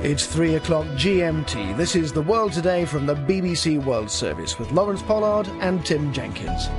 It's 3 o'clock GMT. This is The World Today from the BBC World Service with Lawrence Pollard and Tim Jenkins.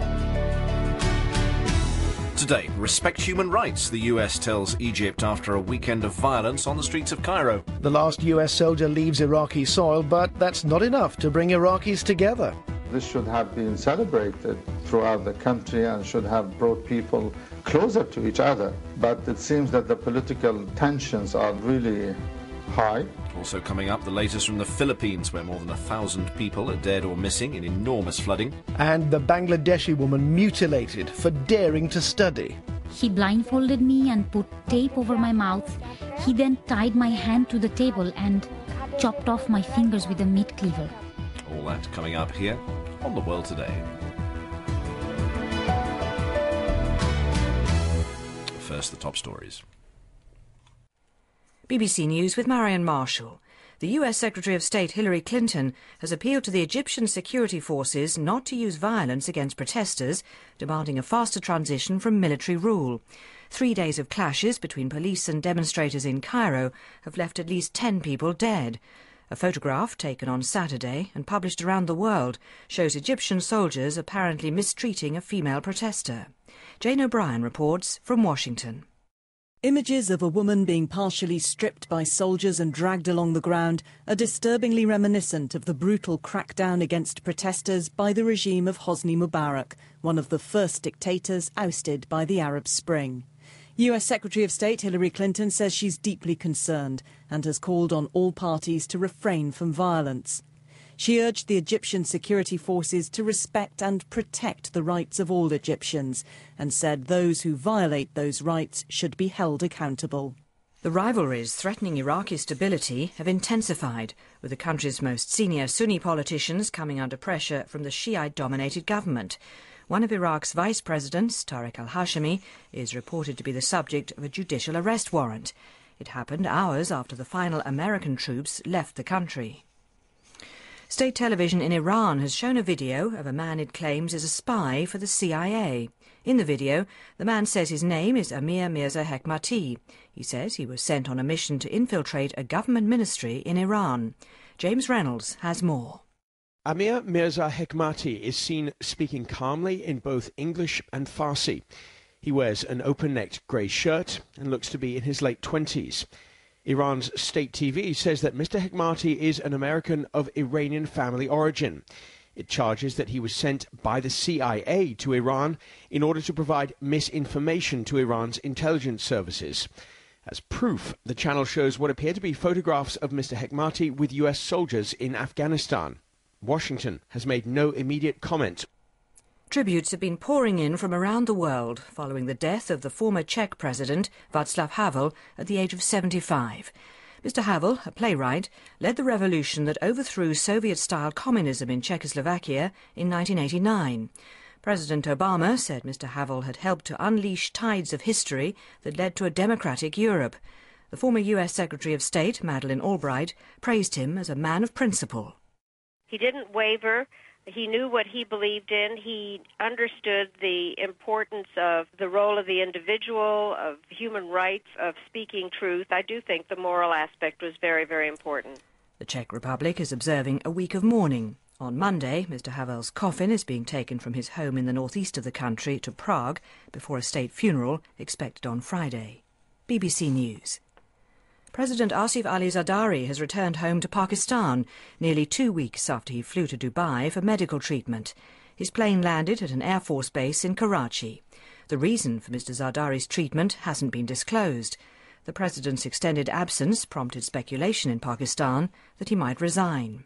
Today, respect human rights, the US tells Egypt after a weekend of violence on the streets of Cairo. The last US soldier leaves Iraqi soil, but that's not enough to bring Iraqis together. This should have been celebrated throughout the country and should have brought people closer to each other. But it seems that the political tensions are really high. Also coming up, the latest from the Philippines, where more than 1,000 people are dead or missing in enormous flooding. And the Bangladeshi woman mutilated for daring to study. He blindfolded me and put tape over my mouth. He then tied my hand to the table and chopped off my fingers with a meat cleaver. All that coming up here on The World Today. First, the top stories. BBC News with Marion Marshall. The US Secretary of State Hillary Clinton has appealed to the Egyptian security forces not to use violence against protesters, demanding a faster transition from military rule. 3 days of clashes between police and demonstrators in Cairo have left at least 10 people dead. A photograph taken on Saturday and published around the world shows Egyptian soldiers apparently mistreating a female protester. Jane O'Brien reports from Washington. Images of a woman being partially stripped by soldiers and dragged along the ground are disturbingly reminiscent of the brutal crackdown against protesters by the regime of Hosni Mubarak, one of the first dictators ousted by the Arab Spring. US Secretary of State Hillary Clinton says she's deeply concerned and has called on all parties to refrain from violence. She urged the Egyptian security forces to respect and protect the rights of all Egyptians and said those who violate those rights should be held accountable. The rivalries threatening Iraqi stability have intensified, with the country's most senior Sunni politicians coming under pressure from the Shiite-dominated government. One of Iraq's vice presidents, Tariq al-Hashimi, is reported to be the subject of a judicial arrest warrant. It happened hours after the final American troops left the country. State television in Iran has shown a video of a man it claims is a spy for the CIA. In the video, the man says his name is Amir Mirza Hekmati. He says he was sent on a mission to infiltrate a government ministry in Iran. James Reynolds has more. Amir Mirza Hekmati is seen speaking calmly in both English and Farsi. He wears an open-necked grey shirt and looks to be in his late 20s. Iran's state TV says that Mr. Hekmati is an American of Iranian family origin. It charges that he was sent by the CIA to Iran in order to provide misinformation to Iran's intelligence services. As proof, the channel shows what appear to be photographs of Mr. Hekmati with US soldiers in Afghanistan. Washington has made no immediate comment. Tributes have been pouring in from around the world following the death of the former Czech president Václav Havel at the age of 75. Mr. Havel, a playwright, led the revolution that overthrew Soviet-style communism in Czechoslovakia in 1989. President Obama said Mr. Havel had helped to unleash tides of history that led to a democratic Europe. The former US Secretary of State, Madeleine Albright, praised him as a man of principle. He didn't waver. He knew what he believed in. He understood the importance of the role of the individual, of human rights, of speaking truth. I do think the moral aspect was very, very important. The Czech Republic is observing a week of mourning. On Monday, Mr. Havel's coffin is being taken from his home in the northeast of the country to Prague before a state funeral expected on Friday. BBC News. President Asif Ali Zardari has returned home to Pakistan nearly 2 weeks after he flew to Dubai for medical treatment. His plane landed at an Air Force base in Karachi. The reason for Mr. Zardari's treatment hasn't been disclosed. The president's extended absence prompted speculation in Pakistan that he might resign.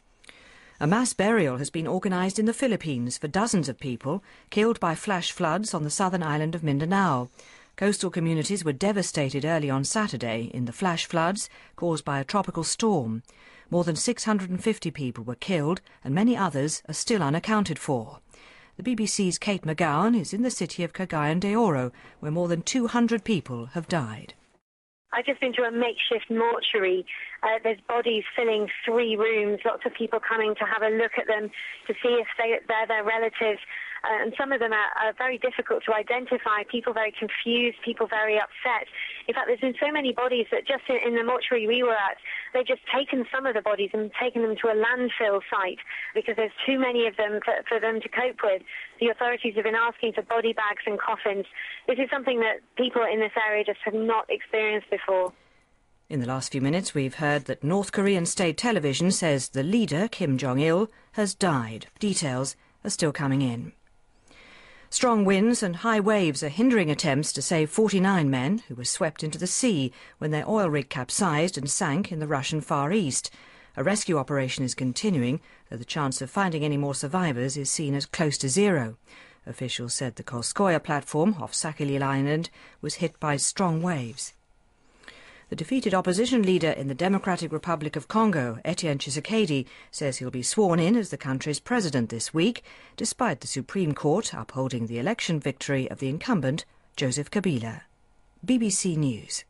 A mass burial has been organised in the Philippines for dozens of people killed by flash floods on the southern island of Mindanao. Coastal communities were devastated early on Saturday in the flash floods caused by a tropical storm. More than 650 people were killed and many others are still unaccounted for. The BBC's Kate McGowan is in the city of Cagayan de Oro, where more than 200 people have died. I've just been to a makeshift mortuary. There's bodies filling 3 rooms, lots of people coming to have a look at them to see if they're their relatives. and some of them are very difficult to identify, people very confused, people very upset. In fact, there's been so many bodies that just in the mortuary we were at, they've just taken some of the bodies and taken them to a landfill site because there's too many of them for them to cope with. The authorities have been asking for body bags and coffins. This is something that people in this area just have not experienced before. In the last few minutes, we've heard that North Korean state television says the leader, Kim Jong-il, has died. Details are still coming in. Strong winds and high waves are hindering attempts to save 49 men who were swept into the sea when their oil rig capsized and sank in the Russian Far East. A rescue operation is continuing, though the chance of finding any more survivors is seen as close to zero. Officials said the Kolskoye platform off Sakhalin Island was hit by strong waves. The defeated opposition leader in the Democratic Republic of Congo, Etienne Tshisekedi, says he'll be sworn in as the country's president this week, despite the Supreme Court upholding the election victory of the incumbent, Joseph Kabila. BBC News.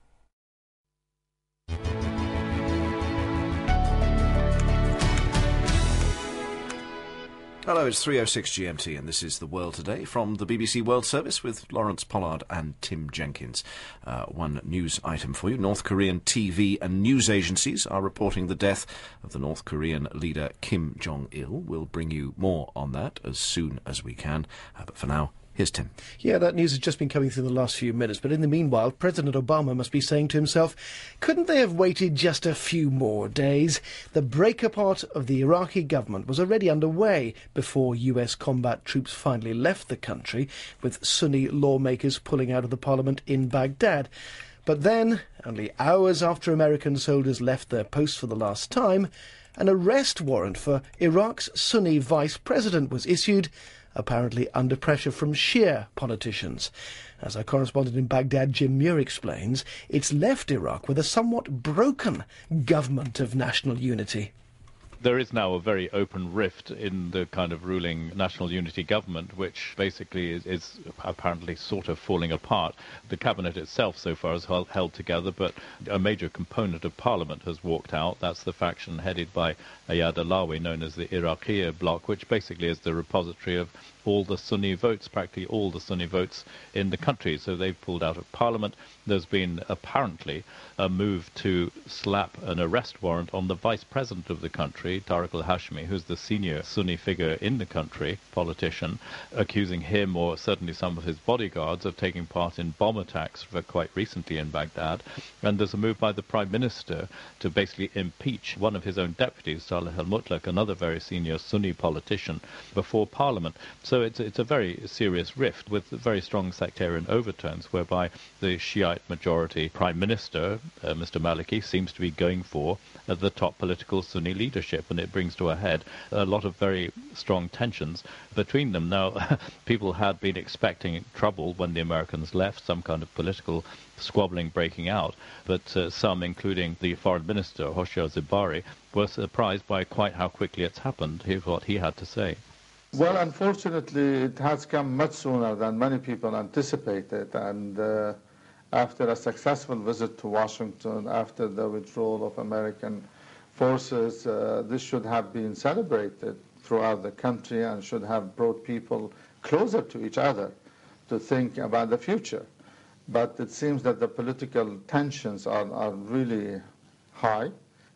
Hello, it's 3:06 GMT and this is The World Today from the BBC World Service with Lawrence Pollard and Tim Jenkins. One news item for you. North Korean TV and news agencies are reporting the death of the North Korean leader Kim Jong-il. We'll bring you more on that as soon as we can. But for now, here's Tim. Yeah, that news has just been coming through the last few minutes, but in the meanwhile, President Obama must be saying to himself, couldn't they have waited just a few more days? The break-apart of the Iraqi government was already underway before US combat troops finally left the country, with Sunni lawmakers pulling out of the parliament in Baghdad. But then, only hours after American soldiers left their posts for the last time, an arrest warrant for Iraq's Sunni vice president was issued, apparently under pressure from Shia politicians. As our correspondent in Baghdad, Jim Muir, explains, it's left Iraq with a somewhat broken government of national unity. There is now a very open rift in the kind of ruling national unity government, which basically is apparently sort of falling apart. The cabinet itself so far is held together, but a major component of parliament has walked out. That's the faction headed by Ayad Alawi, known as the Iraqiyya bloc, which basically is the repository of all the Sunni votes, practically all the Sunni votes in the country. So they've pulled out of parliament. There's been apparently a move to slap an arrest warrant on the vice president of the country, Tariq al-Hashmi, who's the senior Sunni figure in the country, politician, accusing him or certainly some of his bodyguards of taking part in bomb attacks quite recently in Baghdad. And there's a move by the Prime Minister to basically impeach one of his own deputies, Saleh al-Mutlaq, another very senior Sunni politician, before Parliament. So it's a very serious rift with very strong sectarian overtones, whereby the Shiite majority Prime Minister, Mr. Maliki, seems to be going for the top political Sunni leadership, and it brings to a head a lot of very strong tensions between them. Now, people had been expecting trouble when the Americans left, some kind of political squabbling breaking out, but some, including the Foreign Minister, Hoshyar Zebari, were surprised by quite how quickly it's happened. Here's what he had to say. Well, unfortunately, it has come much sooner than many people anticipated, and after a successful visit to Washington, after the withdrawal of American forces, this should have been celebrated throughout the country and should have brought people closer to each other to think about the future. But it seems that the political tensions are really high.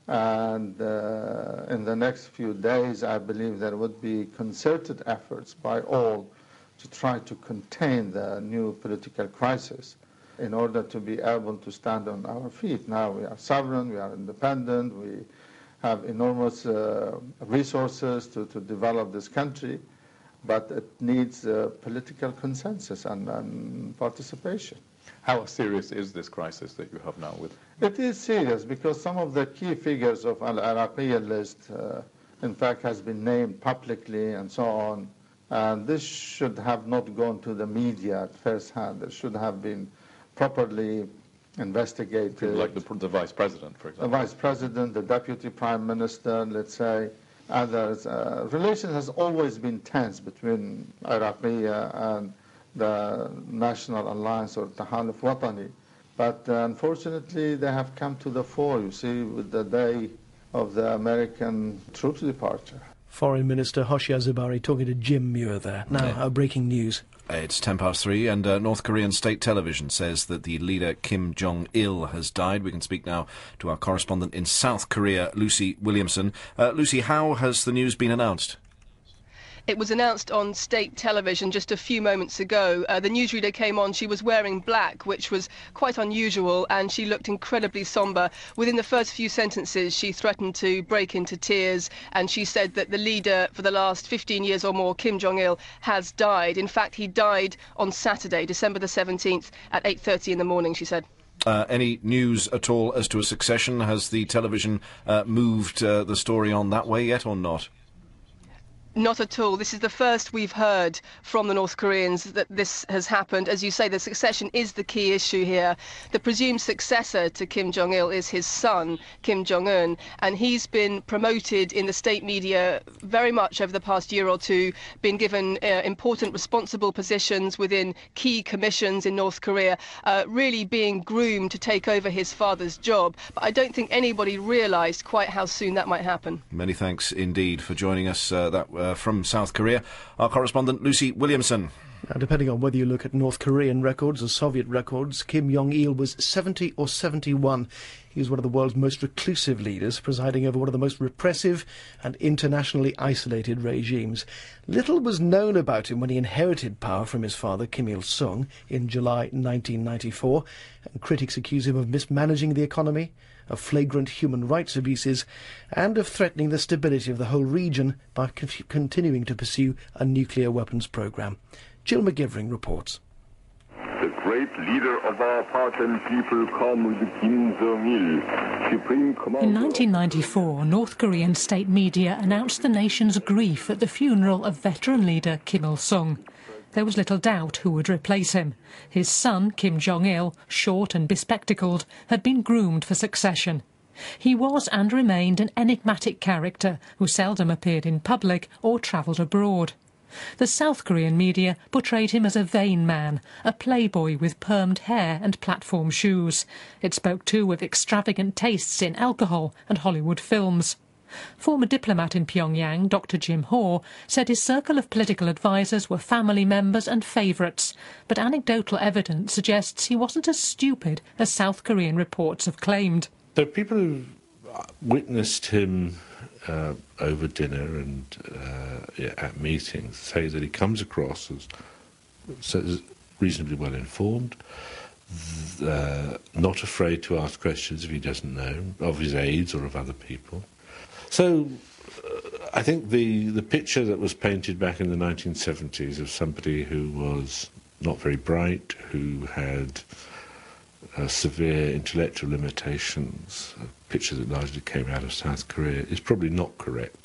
And in the next few days, I believe there would be concerted efforts by all to try to contain the new political crisis in order to be able to stand on our feet. Now we are sovereign, we are independent, we have enormous resources to develop this country, but it needs political consensus and participation. How serious is this crisis that you have now with? It is serious because some of the key figures of Al-Iraqiyya list, in fact, has been named publicly and so on. And this should have not gone to the media at first hand. It should have been properly investigated. People like the Vice President, for example. The Vice President, the Deputy Prime Minister, let's say, others. Relations has always been tense between Iraqiyya and the National Alliance or Tahaluf Watani. But unfortunately, they have come to the fore, you see, with the day of the American troops departure. Foreign Minister Hoshyar Zubari talking to Jim Muir there. Now, our breaking news. It's 3:10, and North Korean state television says that the leader Kim Jong-il has died. We can speak now to our correspondent in South Korea, Lucy Williamson. Lucy, how has the news been announced? It was announced on state television just a few moments ago. The newsreader came on. She was wearing black, which was quite unusual, and she looked incredibly sombre. Within the first few sentences, she threatened to break into tears, and she said that the leader for the last 15 years or more, Kim Jong-il, has died. In fact, he died on Saturday, December the 17th, at 8:30 in the morning, she said. Any news at all as to a succession? Has the television moved the story on that way yet or not? Not at all. This is the first we've heard from the North Koreans that this has happened. As you say, the succession is the key issue here. The presumed successor to Kim Jong-il is his son, Kim Jong-un, and he's been promoted in the state media very much over the past year or two, been given important responsible positions within key commissions in North Korea, really being groomed to take over his father's job. But I don't think anybody realised quite how soon that might happen. Many thanks indeed for joining us. From South Korea, our correspondent Lucy Williamson. Now, depending on whether you look at North Korean records or Soviet records, Kim Jong-il was 70 or 71. He was one of the world's most reclusive leaders, presiding over one of the most repressive and internationally isolated regimes. Little was known about him when he inherited power from his father, Kim Il-sung, in July 1994, and critics accuse him of mismanaging the economy, of flagrant human rights abuses, and of threatening the stability of the whole region by continuing to pursue a nuclear weapons program. Jill McGivering reports. The great leader of our part and people comes Kim Jong-il, Supreme Commander. In 1994, North Korean state media announced the nation's grief at the funeral of veteran leader Kim Il-sung. There was little doubt who would replace him. His son, Kim Jong-il, short and bespectacled, had been groomed for succession. He was and remained an enigmatic character who seldom appeared in public or travelled abroad. The South Korean media portrayed him as a vain man, a playboy with permed hair and platform shoes. It spoke too of extravagant tastes in alcohol and Hollywood films. Former diplomat in Pyongyang, Dr. Jim Hoare, said his circle of political advisers were family members and favourites, but anecdotal evidence suggests he wasn't as stupid as South Korean reports have claimed. So people who witnessed him over dinner and at meetings say that he comes across as reasonably well informed, not afraid to ask questions if he doesn't know, of his aides or of other people. So I think the picture that was painted back in the 1970s of somebody who was not very bright, who had severe intellectual limitations, a picture that largely came out of South Korea, is probably not correct.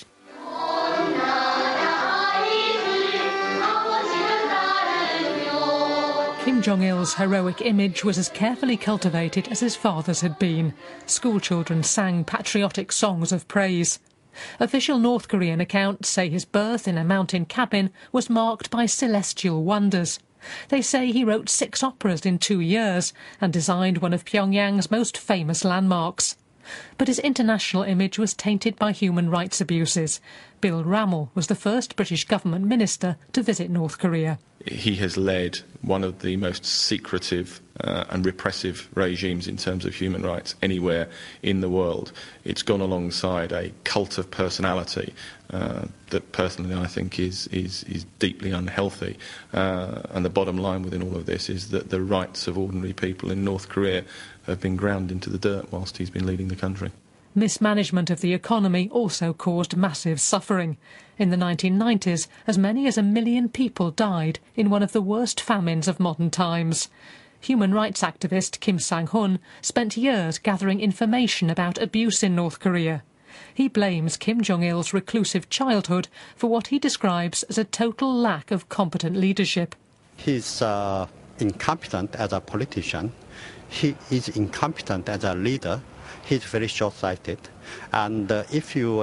Kim Jong-il's heroic image was as carefully cultivated as his father's had been. Schoolchildren sang patriotic songs of praise. Official North Korean accounts say his birth in a mountain cabin was marked by celestial wonders. They say he wrote 6 operas in 2 years and designed one of Pyongyang's most famous landmarks. But his international image was tainted by human rights abuses. Bill Rammell was the first British government minister to visit North Korea. He has led one of the most secretive and repressive regimes in terms of human rights anywhere in the world. It's gone alongside a cult of personality that personally I think is deeply unhealthy. And the bottom line within all of this is that the rights of ordinary people in North Korea have been ground into the dirt whilst he's been leading the country. Mismanagement of the economy also caused massive suffering. In the 1990s, as many as 1 million people died in one of the worst famines of modern times. Human rights activist Kim Sang-hun spent years gathering information about abuse in North Korea. He blames Kim Jong-il's reclusive childhood for what he describes as a total lack of competent leadership. He's incompetent as a politician. He is incompetent as a leader. He's very short-sighted. And if you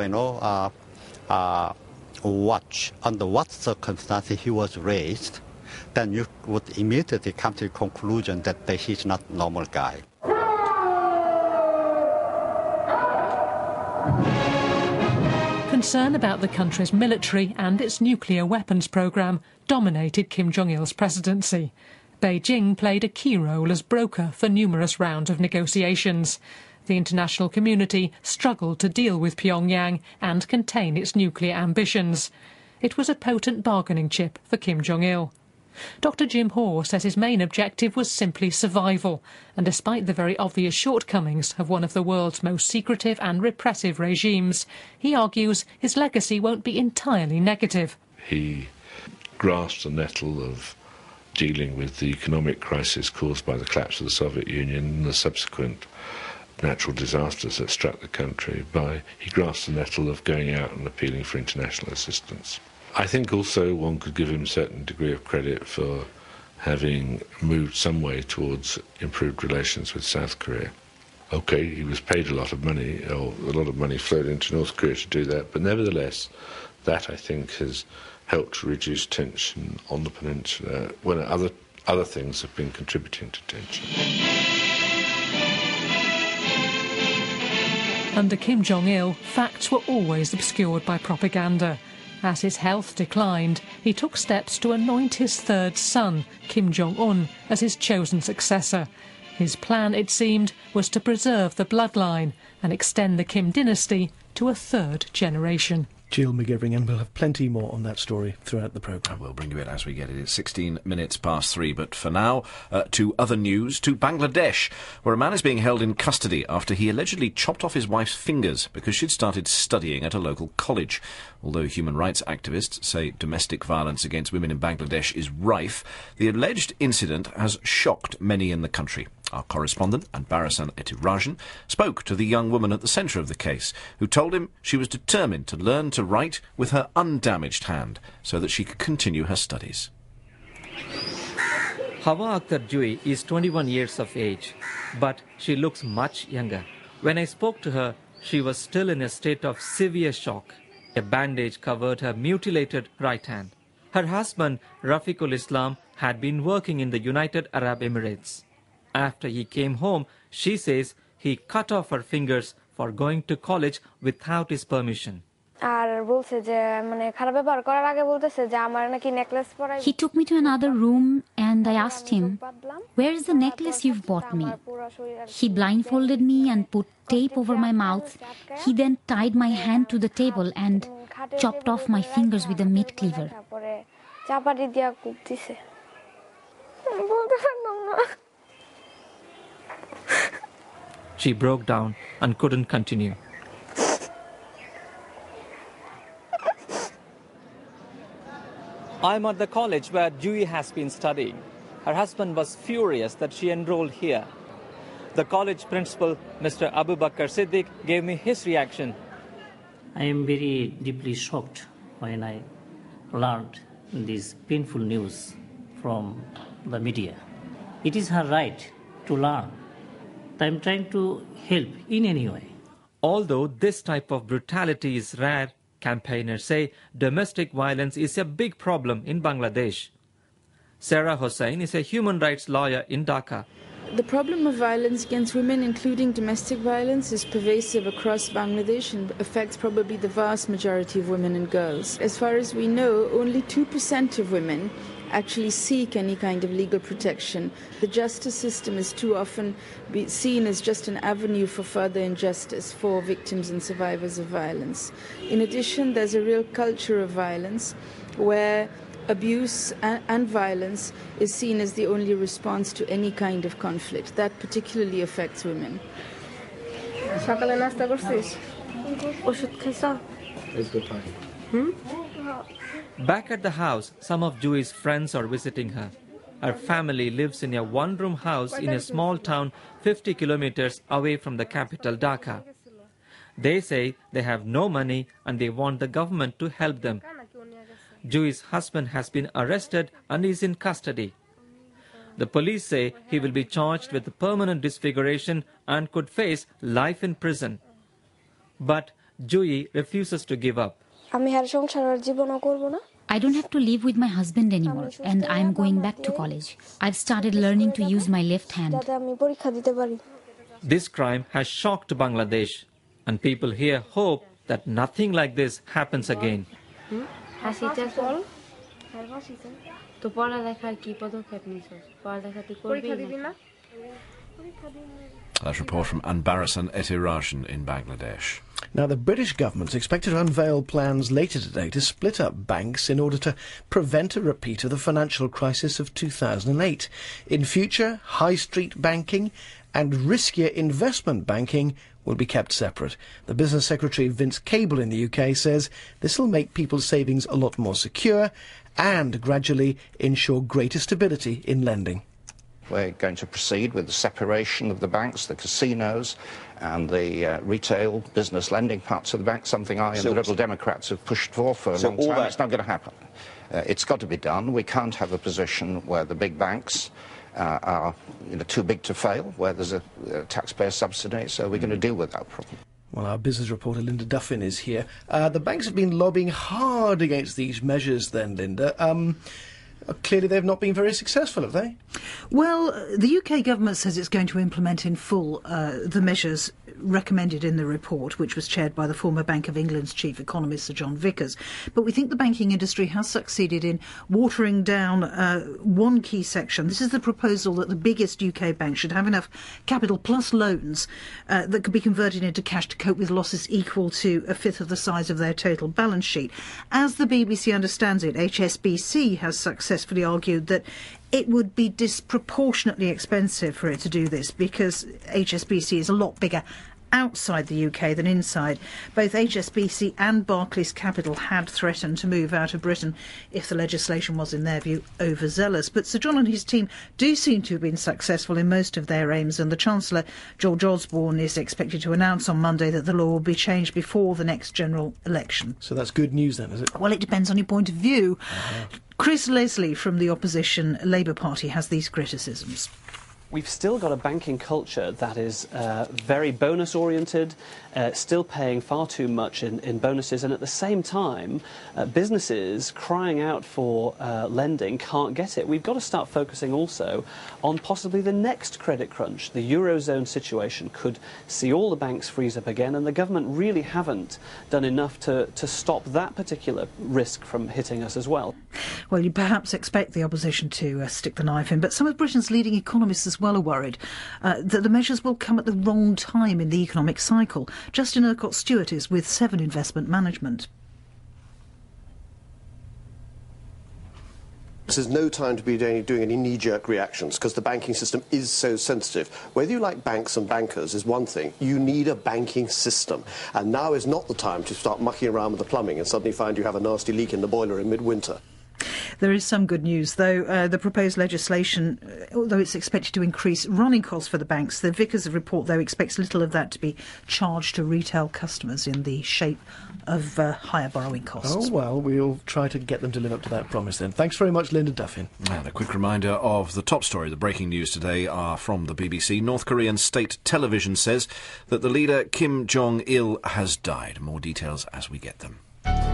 watch under what circumstances he was raised, then you would immediately come to the conclusion that he's not a normal guy. Concern about the country's military and its nuclear weapons programme dominated Kim Jong-il's presidency. Beijing played a key role as broker for numerous rounds of negotiations. The international community struggled to deal with Pyongyang and contain its nuclear ambitions. It was a potent bargaining chip for Kim Jong-il. Dr. Jim Hoare says his main objective was simply survival, and despite the very obvious shortcomings of one of the world's most secretive and repressive regimes, he argues his legacy won't be entirely negative. He grasped the nettle of dealing with the economic crisis caused by the collapse of the Soviet Union and the subsequent natural disasters that struck the country. He grasped the nettle of going out and appealing for international assistance. I think also one could give him a certain degree of credit for having moved some way towards improved relations with South Korea. OK, he was paid a lot of money, or a lot of money flowed into North Korea to do that, but nevertheless, that I think has helped to reduce tension on the peninsula when other things have been contributing to tension. Under Kim Jong-il, facts were always obscured by propaganda. As his health declined, he took steps to anoint his third son, Kim Jong-un, as his chosen successor. His plan, it seemed, was to preserve the bloodline and extend the Kim dynasty to a third generation. Jill McGivering, and we'll have plenty more on that story throughout the programme. We'll bring you it as we get it. It's 16 minutes past 3, but for now, to other news, to Bangladesh, where a man is being held in custody after he allegedly chopped off his wife's fingers because she'd started studying at a local college. Although human rights activists say domestic violence against women in Bangladesh is rife, the alleged incident has shocked many in the country. Our correspondent, Anbarasan Etirajan, spoke to the young woman at the centre of the case, who told him she was determined to learn to write with her undamaged hand so that she could continue her studies. Hawa Akhtar Jui is 21 years of age, but she looks much younger. When I spoke to her, she was still in a state of severe shock. A bandage covered her mutilated right hand. Her husband, Rafiqul Islam, had been working in the United Arab Emirates. After he came home, she says he cut off her fingers for going to college without his permission. He took me to another room and I asked him, "Where is the necklace you've bought me?" He blindfolded me and put tape over my mouth. He then tied my hand to the table and chopped off my fingers with a meat cleaver. She broke down and couldn't continue. I'm at the college where Jui has been studying. Her husband was furious that she enrolled here. The college principal, Mr. Abu Bakr Siddiq, gave me his reaction. I am very deeply shocked when I learned this painful news from the media. It is her right to learn. I am trying to help in any way. Although this type of brutality is rare, campaigners say domestic violence is a big problem in Bangladesh. Sarah Hossain is a human rights lawyer in Dhaka. The problem of violence against women, including domestic violence, is pervasive across Bangladesh and affects probably the vast majority of women and girls. As far as we know, only 2% of women actually seek any kind of legal protection. The justice system is too often seen as just an avenue for further injustice for victims and survivors of violence. In addition, there's a real culture of violence where abuse and violence is seen as the only response to any kind of conflict. That particularly affects women. Back at the house, some of Jui's friends are visiting her. Her family lives in a one-room house in a small town 50 kilometers away from the capital, Dhaka. They say they have no money and they want the government to help them. Jui's husband has been arrested and is in custody. The police say he will be charged with permanent disfiguration and could face life in prison. But Jui refuses to give up. I don't have to live with my husband anymore, and I'm going back to college. I've started learning to use my left hand. This crime has shocked Bangladesh, and people here hope that nothing like this happens again. That's a report from Anbarasan Etirajan in Bangladesh. Now, the British government's expected to unveil plans later today to split up banks in order to prevent a repeat of the financial crisis of 2008. In future, high street banking and riskier investment banking will be kept separate. The Business Secretary Vince Cable in the UK says this will make people's savings a lot more secure and gradually ensure greater stability in lending. We're going to proceed with the separation of the banks, the casinos and the retail business lending parts of the bank, something I and the Liberal Democrats have pushed for a long time. It's not going to happen. It's got to be done. We can't have a position where the big banks are too big to fail, where there's a taxpayer subsidy, so we're going to deal with that problem. Well, our business reporter Linda Duffin is here. The banks have been lobbying hard against these measures then, Linda. Clearly they've not been very successful, have they? Well, the UK government says it's going to implement in full the measures recommended in the report, which was chaired by the former Bank of England's chief economist, Sir John Vickers. But we think the banking industry has succeeded in watering down one key section. This is the proposal that the biggest UK banks should have enough capital plus loans that could be converted into cash to cope with losses equal to a fifth of the size of their total balance sheet. As the BBC understands it, HSBC has successfully argued that it would be disproportionately expensive for it to do this because HSBC is a lot bigger outside the UK than inside. Both HSBC and Barclays Capital had threatened to move out of Britain if the legislation was, in their view, overzealous. But Sir John and his team do seem to have been successful in most of their aims, and the Chancellor, George Osborne, is expected to announce on Monday that the law will be changed before the next general election. So that's good news then, is it? Well, it depends on your point of view. Chris Leslie from the opposition Labour Party has these criticisms. We've still got a banking culture that is very bonus-oriented, still paying far too much in bonuses, and at the same time, businesses crying out for lending can't get it. We've got to start focusing also on possibly the next credit crunch. The Eurozone situation could see all the banks freeze up again, and the government really haven't done enough to stop that particular risk from hitting us as well. Well, you'd perhaps expect the opposition to stick the knife in, but some of Britain's leading economists as well are worried that the measures will come at the wrong time in the economic cycle. Justin Urquhart-Stewart is with Seven Investment Management. This is no time to be doing any knee-jerk reactions because the banking system is so sensitive. Whether you like banks and bankers is one thing. You need a banking system. And now is not the time to start mucking around with the plumbing and suddenly find you have a nasty leak in the boiler in midwinter. There is some good news, though. The proposed legislation, although it's expected to increase running costs for the banks, the Vickers report, though, expects little of that to be charged to retail customers in the shape of higher borrowing costs. Oh, well, we'll try to get them to live up to that promise then. Thanks very much, Linda Duffin. And a quick reminder of the top story. The breaking news today are from the BBC. North Korean state television says that the leader Kim Jong-il has died. More details as we get them.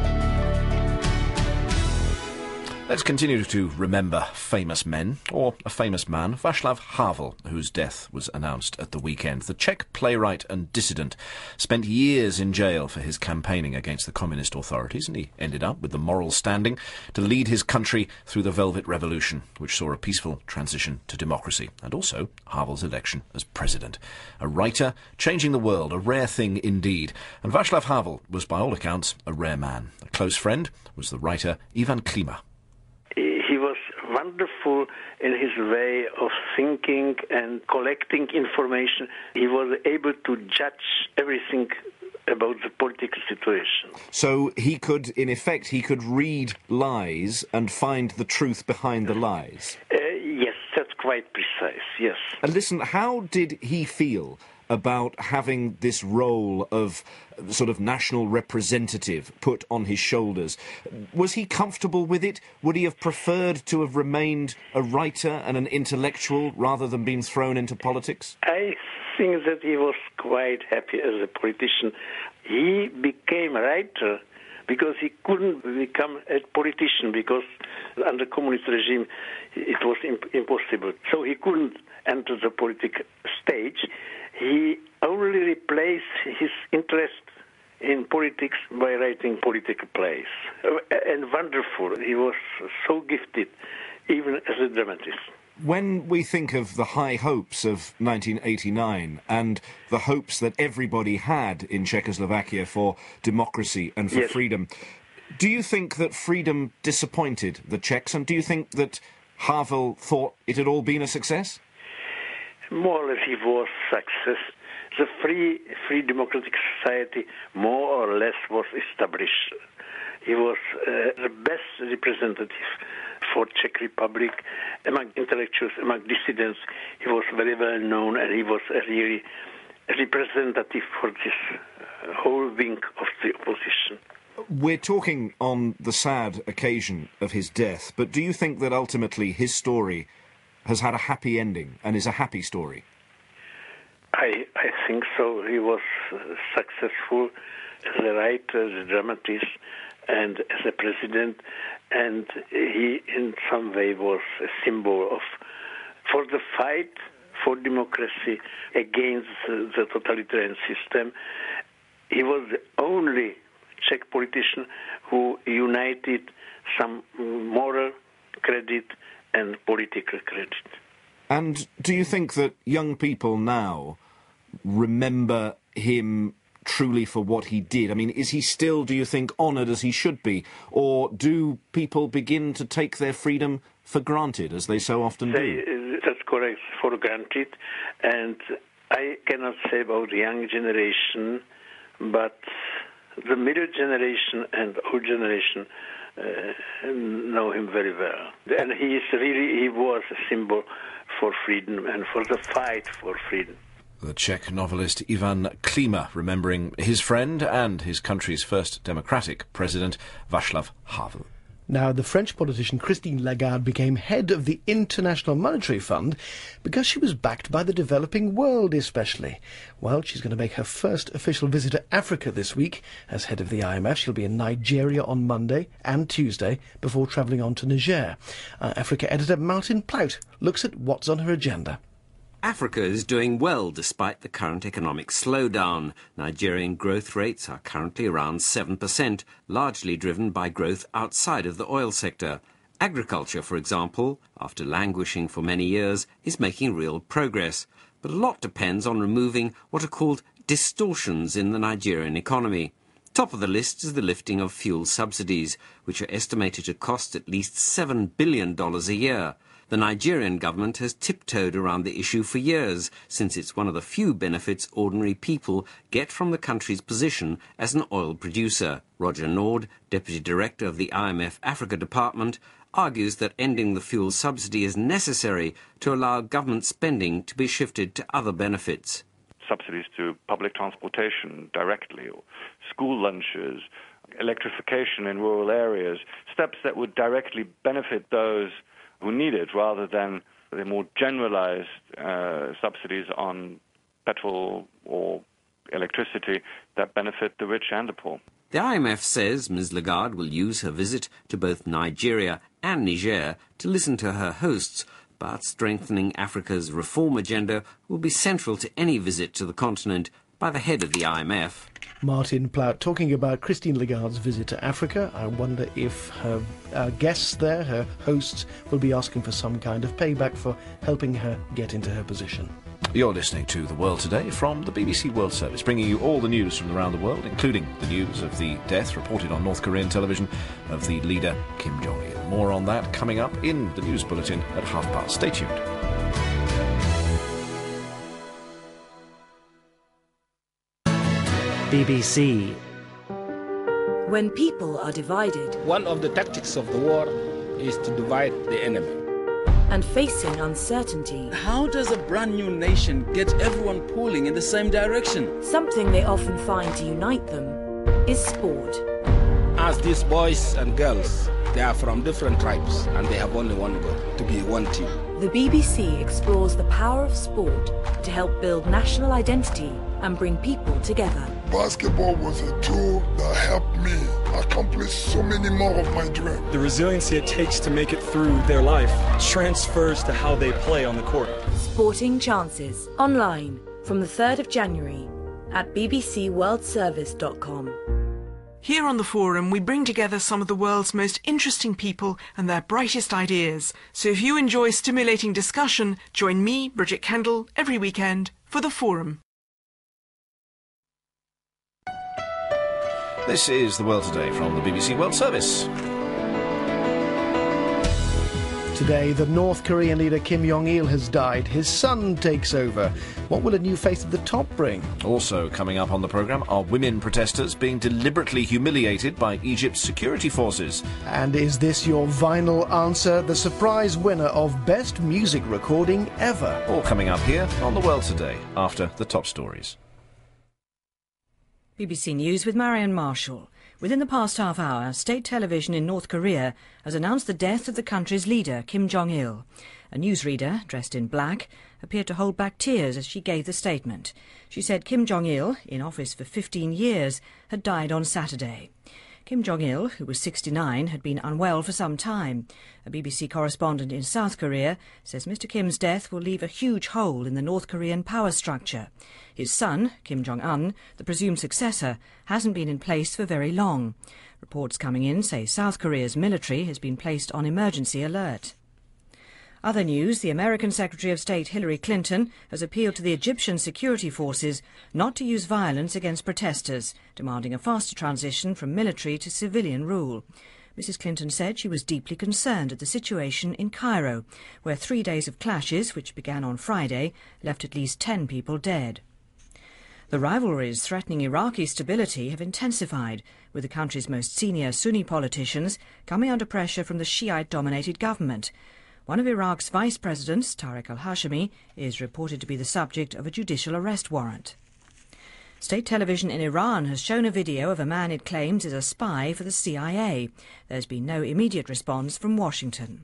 Let's continue to remember famous men, or a famous man, Václav Havel, whose death was announced at the weekend. The Czech playwright and dissident spent years in jail for his campaigning against the communist authorities, and he ended up with the moral standing to lead his country through the Velvet Revolution, which saw a peaceful transition to democracy, and also Havel's election as president. A writer changing the world, a rare thing indeed. And Václav Havel was, by all accounts, a rare man. A close friend was the writer Ivan Klima. He was wonderful in his way of thinking and collecting information. He was able to judge everything about the political situation. So he could, in effect, he could read lies and find the truth behind the lies? Yes, that's quite precise, yes. And listen, how did he feel about having this role of sort of national representative put on his shoulders? Was he comfortable with it? Would he have preferred to have remained a writer and an intellectual rather than being thrown into politics? I think that he was quite happy as a politician. He became a writer because he couldn't become a politician, because under communist regime it was impossible. So he couldn't enter the political stage. He only replaced his interest in politics politics by writing political plays. And wonderful. He was so gifted, even as a dramatist. When we think of the high hopes of 1989 and the hopes that everybody had in Czechoslovakia for democracy and for freedom, do you think that freedom disappointed the Czechs, and do you think that Havel thought it had all been a success? More or less he was success. The free democratic society more or less was established. He was the best representative for Czech Republic among intellectuals, among dissidents. He was very well known, and he was really representative for this whole wing of the opposition. We're talking on the sad occasion of his death, but do you think that ultimately his story has had a happy ending and is a happy story? I think so. He was successful as a writer, as a dramatist, and as a president, and he in some way was a symbol for the fight for democracy against the totalitarian system. He was the only Czech politician who united some moral credit and political credit. And do you think that young people now remember him truly for what he did? I mean, is he still, do you think, honoured as he should be? Or do people begin to take their freedom for granted, as they so often do? That's correct, for granted. And I cannot say about the young generation, but the middle generation and old generation know him very well. And he was a symbol for freedom and for the fight for freedom. The Czech novelist Ivan Klima, remembering his friend and his country's first democratic president, Václav Havel. Now, the French politician Christine Lagarde became head of the International Monetary Fund because she was backed by the developing world especially. Well, she's going to make her first official visit to Africa this week. As head of the IMF, she'll be in Nigeria on Monday and Tuesday before travelling on to Niger. Africa editor Martin Plaut looks at what's on her agenda. Africa is doing well despite the current economic slowdown. Nigerian growth rates are currently around 7%, largely driven by growth outside of the oil sector. Agriculture, for example, after languishing for many years, is making real progress. But a lot depends on removing what are called distortions in the Nigerian economy. Top of the list is the lifting of fuel subsidies, which are estimated to cost at least $7 billion a year. The Nigerian government has tiptoed around the issue for years, since it's one of the few benefits ordinary people get from the country's position as an oil producer. Roger Nord, Deputy Director of the IMF Africa Department, argues that ending the fuel subsidy is necessary to allow government spending to be shifted to other benefits. Subsidies to public transportation directly, or school lunches, electrification in rural areas, steps that would directly benefit those who need it, rather than the more generalized subsidies on petrol or electricity that benefit the rich and the poor. The IMF says Ms. Lagarde will use her visit to both Nigeria and Niger to listen to her hosts, but strengthening Africa's reform agenda will be central to any visit to the continent by the head of the IMF. Martin Plaut talking about Christine Lagarde's visit to Africa. I wonder if her guests there, her hosts, will be asking for some kind of payback for helping her get into her position. You're listening to The World Today from the BBC World Service, bringing you all the news from around the world, including the news of the death reported on North Korean television of the leader Kim Jong-il. More on that coming up in the news bulletin at 5:30. Stay tuned. BBC. When people are divided, one of the tactics of the war is to divide the enemy. And facing uncertainty, how does a brand new nation get everyone pulling in the same direction? Something they often find to unite them is sport. As these boys and girls, they are from different tribes and they have only one goal, to be one team. The BBC explores the power of sport to help build national identity and bring people together. Basketball was a tool that helped me accomplish so many more of my dreams. The resiliency it takes to make it through their life transfers to how they play on the court. Sporting Chances, online from the 3rd of January at bbcworldservice.com. Here on the forum, we bring together some of the world's most interesting people and their brightest ideas. So if you enjoy stimulating discussion, join me, Bridget Kendall, every weekend for the forum. This is The World Today from the BBC World Service. Today, the North Korean leader Kim Jong-il has died. His son takes over. What will a new face at the top bring? Also coming up on the programme are women protesters being deliberately humiliated by Egypt's security forces. And is this your vinyl answer? The surprise winner of Best Music Recording Ever. All coming up here on The World Today after the top stories. BBC News with Marion Marshall. Within the past half hour, state television in North Korea has announced the death of the country's leader, Kim Jong-il. A newsreader, dressed in black, appeared to hold back tears as she gave the statement. She said Kim Jong-il, in office for 15 years, had died on Saturday. Kim Jong-il, who was 69, had been unwell for some time. A BBC correspondent in South Korea says Mr. Kim's death will leave a huge hole in the North Korean power structure. His son, Kim Jong-un, the presumed successor, hasn't been in place for very long. Reports coming in say South Korea's military has been placed on emergency alert. Other news, the American Secretary of State Hillary Clinton has appealed to the Egyptian security forces not to use violence against protesters, demanding a faster transition from military to civilian rule. Mrs. Clinton said she was deeply concerned at the situation in Cairo, where 3 days of clashes, which began on Friday, left at least 10 people dead. The rivalries threatening Iraqi stability have intensified, with the country's most senior Sunni politicians coming under pressure from the Shiite-dominated government. One of Iraq's vice presidents, Tariq al-Hashemi, is reported to be the subject of a judicial arrest warrant. State television in Iran has shown a video of a man it claims is a spy for the CIA. There's been no immediate response from Washington.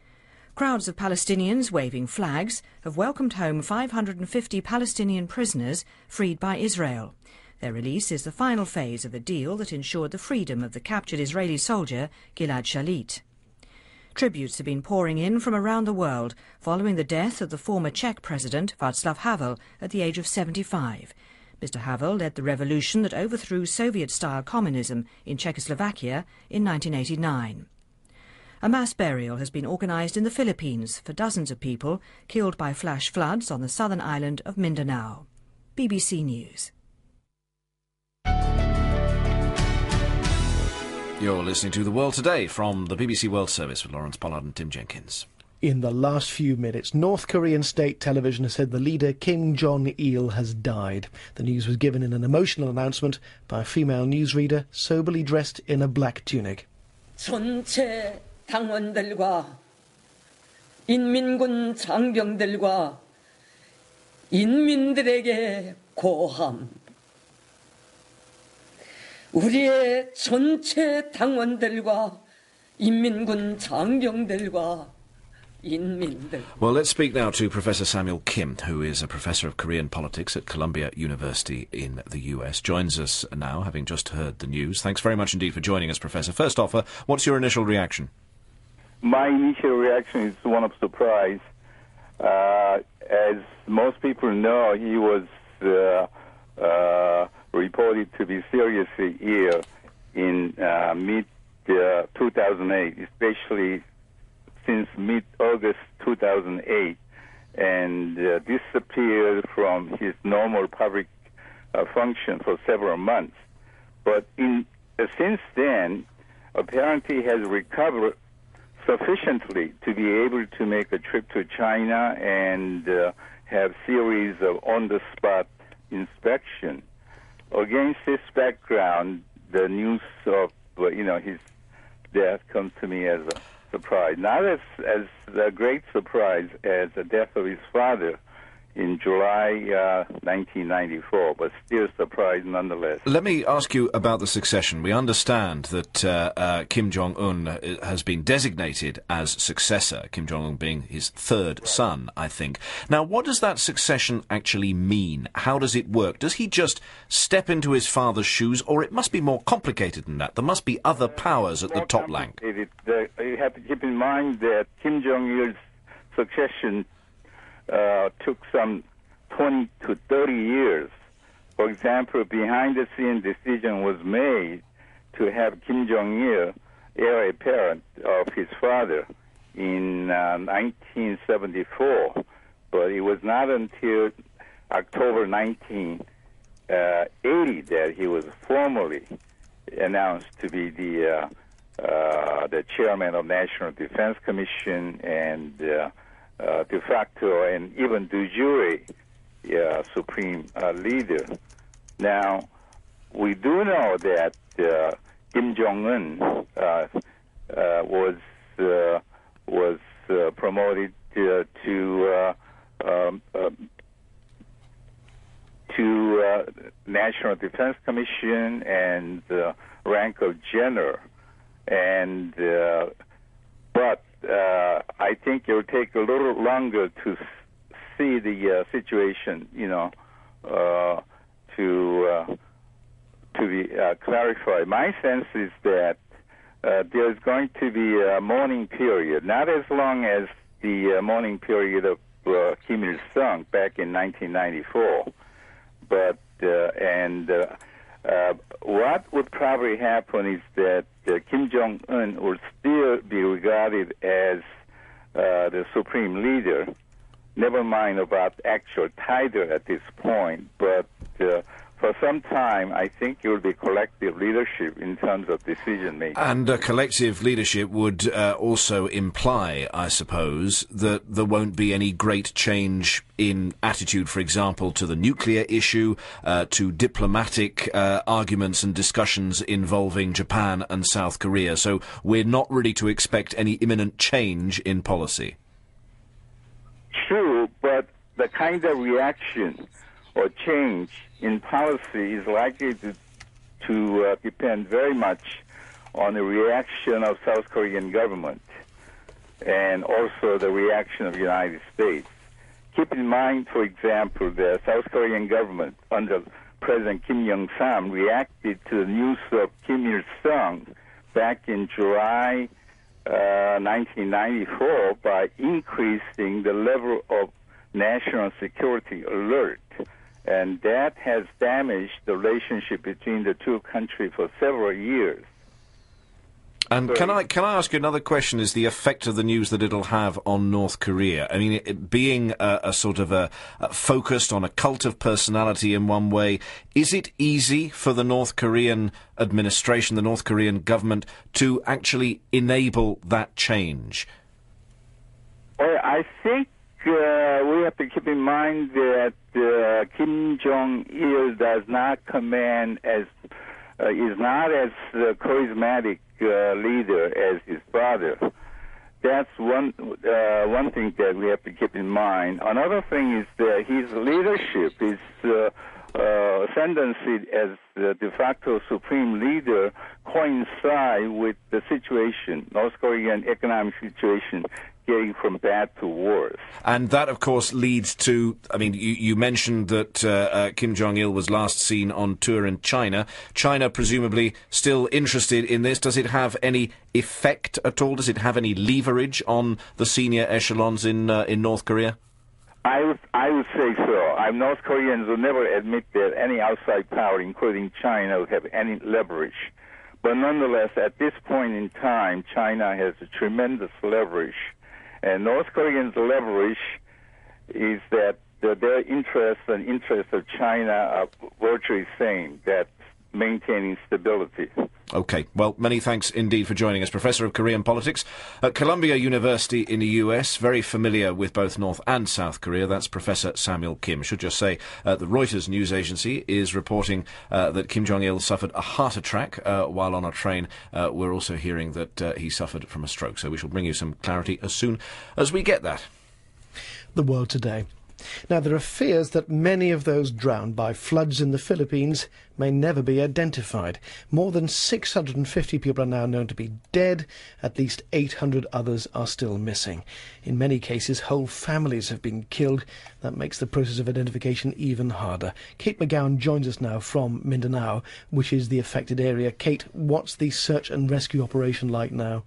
Crowds of Palestinians waving flags have welcomed home 550 Palestinian prisoners freed by Israel. Their release is the final phase of a deal that ensured the freedom of the captured Israeli soldier Gilad Shalit. Tributes have been pouring in from around the world following the death of the former Czech president Václav Havel at the age of 75. Mr. Havel led the revolution that overthrew Soviet-style communism in Czechoslovakia in 1989. A mass burial has been organised in the Philippines for dozens of people killed by flash floods on the southern island of Mindanao. BBC News. You're listening to The World Today from the BBC World Service with Lawrence Pollard and Tim Jenkins. In the last few minutes, North Korean state television has said the leader Kim Jong-il has died. The news was given in an emotional announcement by a female newsreader soberly dressed in a black tunic. 전체 당원들과 인민군 장병들과 인민들에게 고함. 우리의 전체 당원들과 인민군 장병들과 인민들. Well, let's speak now to Professor Samuel Kim, who is a professor of Korean politics at Columbia University in the US. Joins us now, having just heard the news. Thanks very much indeed for joining us, Professor. First off, what's your initial reaction? My initial reaction is one of surprise. As most people know, he was reported to be seriously ill in mid-2008, especially since mid-August 2008, and disappeared from his normal public function for several months. But since then, apparently has recovered sufficiently to be able to make a trip to China and have series of on-the-spot inspection. Against this background, the news of his death comes to me as a surprise. Not as a great surprise as the death of his father in July 1994, but still a surprise nonetheless. Let me ask you about the succession. We understand that Kim Jong-un has been designated as successor, Kim Jong-un being his third son, I think. Now, what does that succession actually mean? How does it work? Does he just step into his father's shoes, or it must be more complicated than that? There must be other powers at the top rank. You have to keep in mind that Kim Jong-il's succession took some 20 to 30 years. For example, behind-the-scenes decision was made to have Kim Jong-il, heir apparent of his father, in 1974, but it was not until October 1980 that he was formally announced to be the chairman of National Defense Commission and de facto and even de jure supreme leader. Now, we do know that Kim Jong-un was promoted to National Defense Commission and rank of general, and but I think it will take a little longer to see the situation, to be clarified. My sense is that there's going to be a mourning period, not as long as the mourning period of Kim Il-sung back in 1994, but what would probably happen is that Kim Jong-un will still be regarded as the supreme leader, never mind about actual title at this point, but for some time, I think it will be collective leadership in terms of decision making. And collective leadership would also imply, I suppose, that there won't be any great change in attitude, for example, to the nuclear issue, to diplomatic arguments and discussions involving Japan and South Korea. So we're not really to expect any imminent change in policy. True, but the kind of reaction or change in policy is likely to depend very much on the reaction of South Korean government and also the reaction of the United States. Keep in mind, for example, the South Korean government under President Kim Young-sam reacted to the news of Kim Il-sung back in July 1994 by increasing the level of national security alert. And that has damaged the relationship between the two countries for several years. And can I ask you another question? Is the effect of the news that it'll have on North Korea? I mean, it being a sort of a focused on a cult of personality in one way, is it easy for the North Korean administration, the North Korean government, to actually enable that change? Well, I think we have to keep in mind that Kim Jong-il does not command is not as charismatic leader as his father. That's one thing that we have to keep in mind. Another thing is that his leadership, his ascendancy as the de facto supreme leader, coincide with the situation, North Korean economic situation, getting from bad to worse. And that, of course, leads to, I mean, you mentioned that Kim Jong-il was last seen on tour in China. China, presumably, still interested in this. Does it have any effect at all? Does it have any leverage on the senior echelons in North Korea? I would say so. North Koreans will never admit that any outside power, including China, will have any leverage. But nonetheless, at this point in time, China has a tremendous leverage. And North Koreans' leverage is that their interests and interests of China are virtually same, that maintaining stability. OK. Well, many thanks indeed for joining us. Professor of Korean Politics at Columbia University in the US, very familiar with both North and South Korea. That's Professor Samuel Kim. Should just say the Reuters news agency is reporting that Kim Jong-il suffered a heart attack while on a train. We're also hearing that he suffered from a stroke. So we shall bring you some clarity as soon as we get that. The World Today. Now, there are fears that many of those drowned by floods in the Philippines may never be identified. More than 650 people are now known to be dead. At least 800 others are still missing. In many cases, whole families have been killed. That makes the process of identification even harder. Kate McGowan joins us now from Mindanao, which is the affected area. Kate, what's the search and rescue operation like now?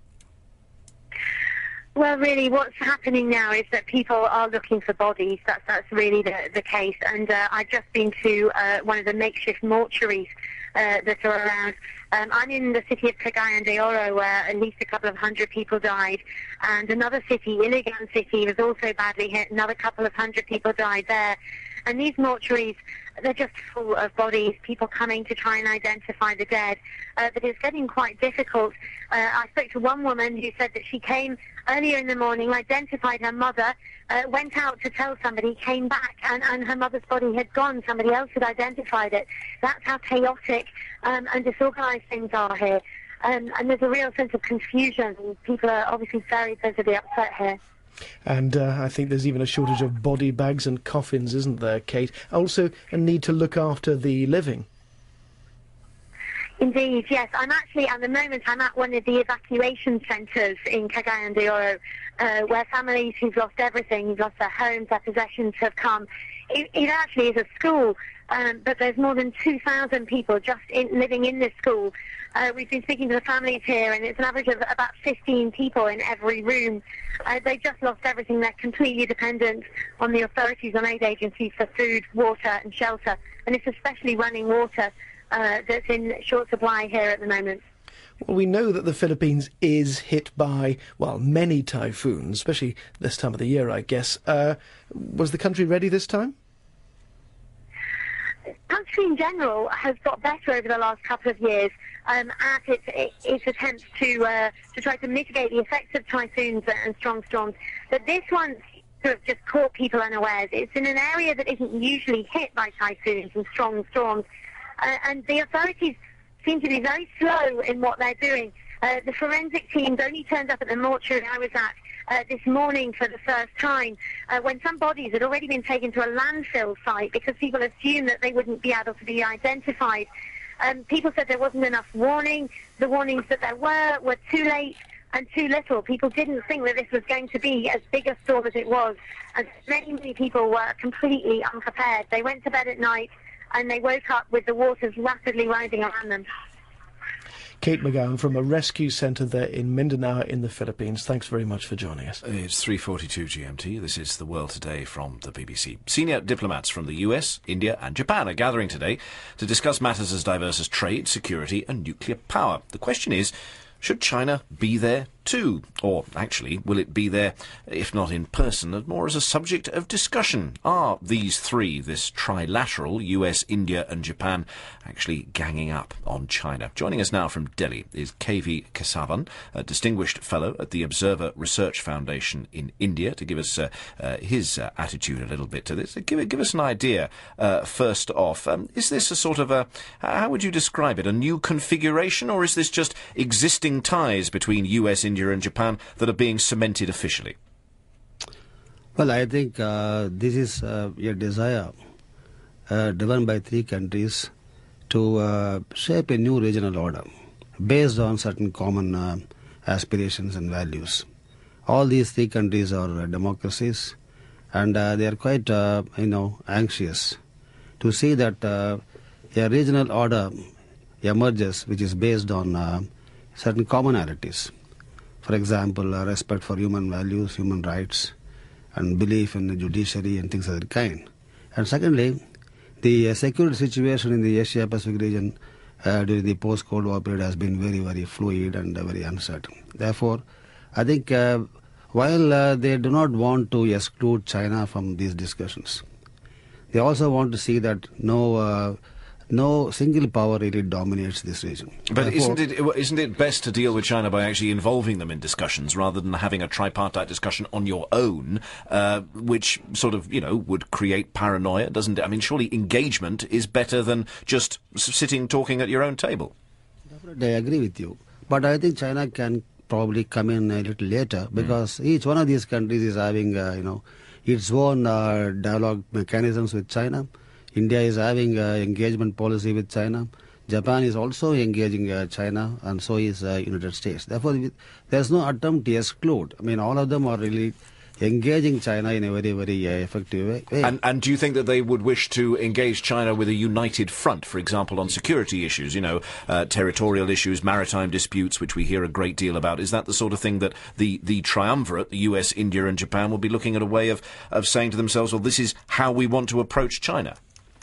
Well, really, what's happening now is that people are looking for bodies. That's really the case. And I've just been to one of the makeshift mortuaries that are around. I'm in the city of Cagayan de Oro, where at least a couple of hundred people died, and another city, Iligan City, was also badly hit. Another couple of hundred people died there. And these mortuaries, they're just full of bodies, people coming to try and identify the dead. But it's getting quite difficult. I spoke to one woman who said that she came earlier in the morning, identified her mother, went out to tell somebody, came back, and her mother's body had gone. Somebody else had identified it. That's how chaotic and disorganized things are here. And there's a real sense of confusion. People are obviously very visibly upset here. And I think there's even a shortage of body bags and coffins, isn't there, Kate? Also, a need to look after the living. Indeed, yes. I'm actually, at the moment, I'm at one of the evacuation centres in Cagayan de Oro, where families who've lost everything, who've lost their homes, their possessions, have come. It actually is a school, but there's more than 2,000 people just living in this school. We've been speaking to the families here, and it's an average of about 15 people in every room. They've just lost everything. They're completely dependent on the authorities, on aid agencies for food, water and shelter, and it's especially running water that's in short supply here at the moment. Well, we know that the Philippines is hit by, well, many typhoons, especially this time of the year, I guess. Was the country ready this time? The country in general has got better over the last couple of years at its attempts to try to mitigate the effects of typhoons and strong storms. But this one sort of just caught people unawares. It's in an area that isn't usually hit by typhoons and strong storms. And the authorities seem to be very slow in what they're doing. The forensic teams only turned up at the mortuary I was at this morning for the first time, when some bodies had already been taken to a landfill site because people assumed that they wouldn't be able to be identified. People said there wasn't enough warning. The warnings that there were too late and too little. People didn't think that this was going to be as big a storm as it was. And many people were completely unprepared. They went to bed at night and they woke up with the waters rapidly rising around them. Kate McGowan from a rescue centre there in Mindanao in the Philippines. Thanks very much for joining us. It's 3:42 GMT. This is The World Today from the BBC. Senior diplomats from the US, India and Japan are gathering today to discuss matters as diverse as trade, security and nuclear power. The question is, should China be there too? Or, actually, will it be there, if not in person, more as a subject of discussion? Are these three, this trilateral, US, India and Japan, actually ganging up on China? Joining us now from Delhi is KV Kesavan, a distinguished fellow at the Observer Research Foundation in India, to give us his attitude a little bit to this. Give us an idea, first off. Is this a sort of a, how would you describe it, a new configuration, or is this just existing ties between US, India and Japan that are being cemented officially? Well, I think this is a desire driven by three countries to shape a new regional order based on certain common aspirations and values. All these three countries are democracies, and they are quite, anxious to see that a regional order emerges which is based on certain commonalities. For example, respect for human values, human rights, and belief in the judiciary and things of that kind. And secondly, the security situation in the Asia-Pacific region during the post-Cold War period has been very, very fluid and very uncertain. Therefore, I think while they do not want to exclude China from these discussions, they also want to see that no single power really dominates this region. But isn't it best to deal with China by actually involving them in discussions rather than having a tripartite discussion on your own, which sort of, would create paranoia, doesn't it? I mean, surely engagement is better than just sitting talking at your own table. Definitely, I agree with you. But I think China can probably come in a little later because each one of these countries is having, its own dialogue mechanisms with China. India is having engagement policy with China. Japan is also engaging China, and so is United States. Therefore, there's no attempt to exclude. I mean, all of them are really engaging China in a very, very effective way. And do you think that they would wish to engage China with a united front, for example, on security issues, territorial issues, maritime disputes, which we hear a great deal about? Is that the sort of thing that the triumvirate, the US, India and Japan, will be looking at a way of saying to themselves, well, this is how we want to approach China?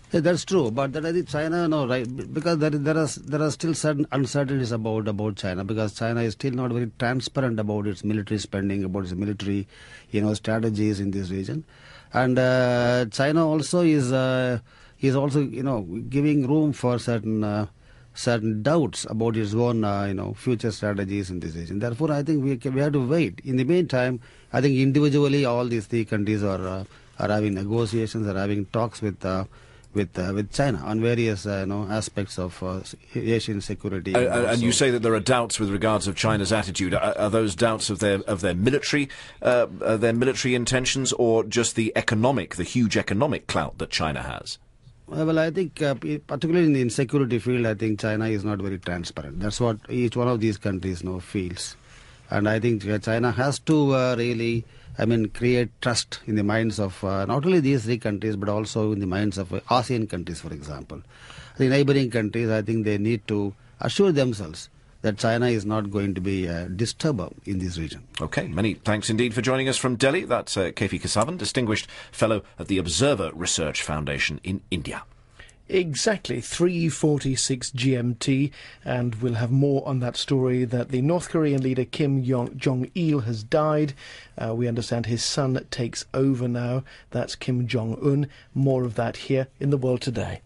Yeah, that's true, but that I think China, no, right? Because there are still certain uncertainties about China, because China is still not very transparent about its military spending, about its military, strategies in this region, and China also is also giving room for certain doubts about its own future strategies in this region. Therefore, I think we have to wait. In the meantime, I think individually all these three countries are having negotiations, are having talks with China on various aspects of Asian security. And you say that there are doubts with regards of China's attitude. Are those doubts of their military intentions, or just the huge economic clout that China has? Well, I think particularly in the security field, I think China is not very transparent. That's what each one of these countries feels, and I think China has to really, create trust in the minds of not only these three countries, but also in the minds of ASEAN countries, for example. The neighboring countries, I think they need to assure themselves that China is not going to be a disturber in this region. OK, many thanks indeed for joining us from Delhi. That's Kefi Kesavan, Distinguished Fellow at the Observer Research Foundation in India. Exactly 3:46 GMT, and we'll have more on that story that the North Korean leader Kim Jong-il has died. We understand his son takes over now. That's Kim Jong-un. More of that here in The World Today.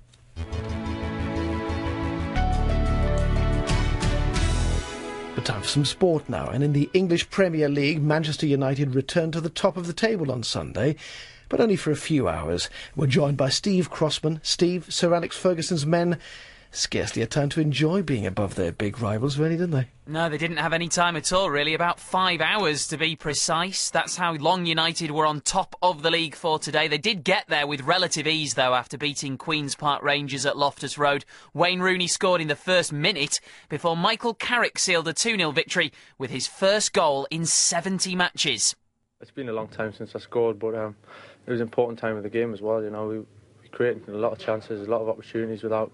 But time for some sport now, and in the English Premier League, Manchester United returned to the top of the table on Sunday, but only for a few hours. We're joined by Steve Crossman. Steve, Sir Alex Ferguson's men scarcely had time to enjoy being above their big rivals, really, didn't they? No, they didn't have any time at all, really. About 5 hours, to be precise. That's how long United were on top of the league for today. They did get there with relative ease, though, after beating Queen's Park Rangers at Loftus Road. Wayne Rooney scored in the first minute before Michael Carrick sealed a 2-0 victory with his first goal in 70 matches. It's been a long time since I scored, but it was an important time of the game as well. We created a lot of chances, a lot of opportunities without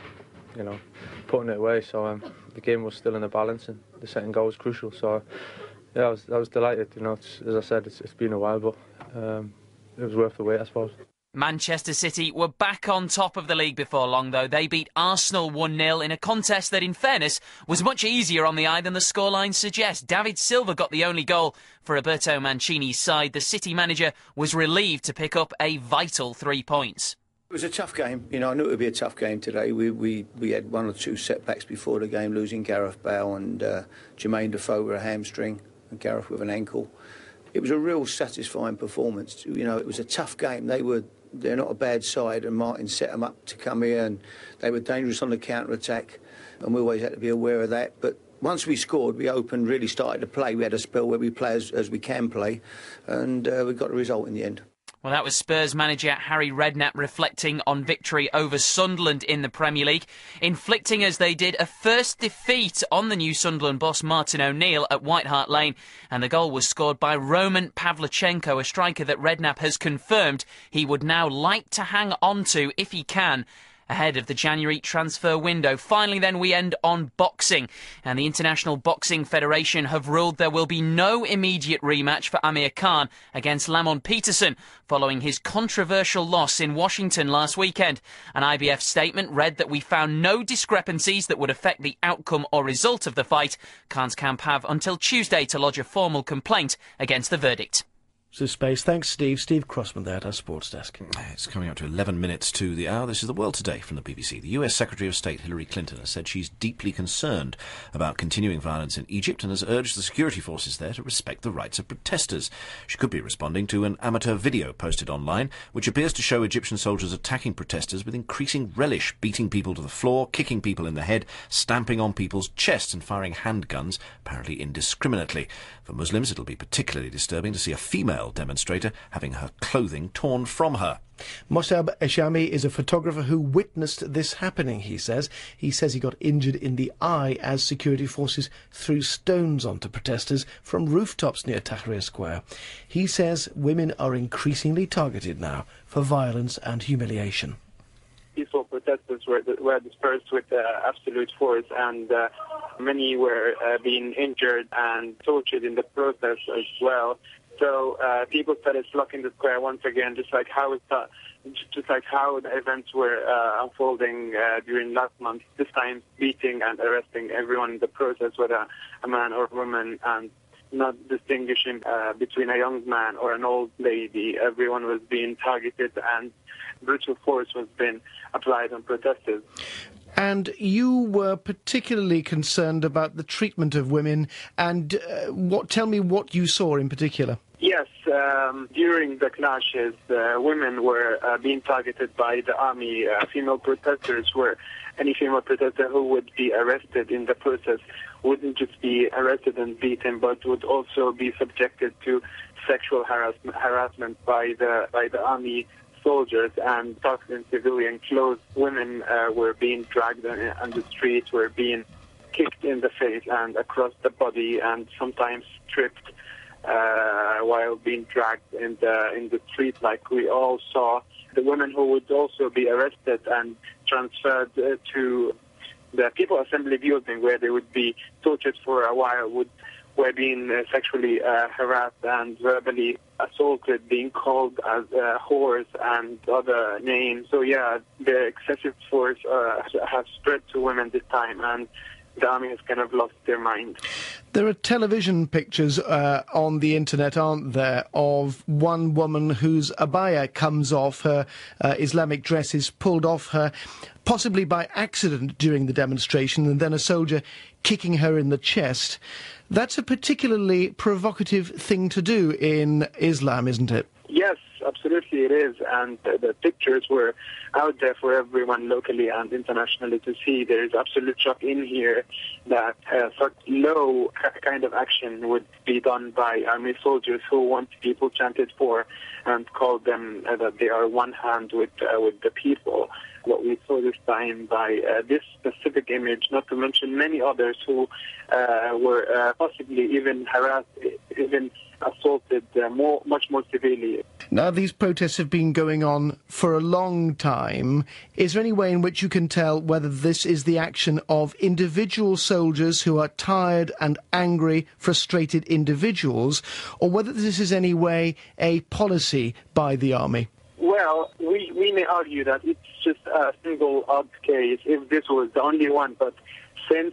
putting it away. So the game was still in the balance, and the second goal was crucial. So yeah, I was delighted. As I said, it's been a while, but it was worth the wait, I suppose. Manchester City were back on top of the league before long, though. They beat Arsenal 1-0 in a contest that, in fairness, was much easier on the eye than the scoreline suggests. David Silva got the only goal for Roberto Mancini's side. The City manager was relieved to pick up a vital 3 points. It was a tough game. I knew it would be a tough game today. We had one or two setbacks before the game, losing Gareth Bale and Jermaine Defoe with a hamstring and Gareth with an ankle. It was a real satisfying performance. It was a tough game. They're not a bad side, and Martin set them up to come here, and they were dangerous on the counter-attack, and we always had to be aware of that. But once we scored, we opened, really started to play. We had a spell where we play as we can play, and we got a result in the end. Well, that was Spurs manager Harry Redknapp reflecting on victory over Sunderland in the Premier League, inflicting, as they did, a first defeat on the new Sunderland boss Martin O'Neill at White Hart Lane, and the goal was scored by Roman Pavlyuchenko, a striker that Redknapp has confirmed he would now like to hang on to if he can ahead of the January transfer window. Finally, then, we end on boxing. And the International Boxing Federation have ruled there will be no immediate rematch for Amir Khan against Lamont Peterson following his controversial loss in Washington last weekend. An IBF statement read that we found no discrepancies that would affect the outcome or result of the fight. Khan's camp have until Tuesday to lodge a formal complaint against the verdict. So space. Thanks, Steve. Steve Crossman there at our sports desk. It's coming up to 11 minutes to the hour. This is The World Today from the BBC. The US Secretary of State Hillary Clinton has said she's deeply concerned about continuing violence in Egypt and has urged the security forces there to respect the rights of protesters. She could be responding to an amateur video posted online, which appears to show Egyptian soldiers attacking protesters with increasing relish, beating people to the floor, kicking people in the head, stamping on people's chests and firing handguns, apparently indiscriminately. For Muslims, it'll be particularly disturbing to see a female demonstrator having her clothing torn from her. Mossab Eshami is a photographer who witnessed this happening, he says. He says he got injured in the eye as security forces threw stones onto protesters from rooftops near Tahrir Square. He says women are increasingly targeted now for violence and humiliation. Peaceful protesters were dispersed with absolute force, and many were being injured and tortured in the process as well. So people started flocking the square once again, just like how we saw just like how the events were unfolding during last month, this time beating and arresting everyone in the process, whether a man or a woman, and not distinguishing between a young man or an old lady. Everyone was being targeted and brutal force was being applied on protesters. And you were particularly concerned about the treatment of women, and tell me what you saw in particular. Yes, during the clashes, women were being targeted by the army. Female protesters were any female protester who would be arrested in the process wouldn't just be arrested and beaten, but would also be subjected to sexual harassment by the army soldiers, and talked in civilian clothes. Women were being dragged on the streets, were being kicked in the face and across the body, and sometimes stripped while being dragged in the street, like we all saw. The women who would also be arrested and transferred to the People Assembly building, where they would be tortured for a while, were being sexually harassed and verbally assaulted, being called as whores and other names. So yeah, the excessive force has spread to women this time, and the army has kind of lost their mind. There are television pictures on the internet, aren't there, of one woman whose abaya comes off, her Islamic dress is pulled off her, possibly by accident during the demonstration, and then a soldier kicking her in the chest. That's a particularly provocative thing to do in Islam, isn't it? Yes, absolutely it is, and the pictures were out there for everyone locally and internationally to see. There is absolute shock in here that such low kind of action would be done by army soldiers who want people chanted for and call them that they are one hand with the people. What we saw this time by this specific image, not to mention many others who were possibly even harassed, even assaulted much more severely. Now, these protests have been going on for a long time. Is there any way in which you can tell whether this is the action of individual soldiers who are tired and angry, frustrated individuals, or whether this is any way a policy by the army? Well, we may argue that it's just a single odd case if this was the only one, but since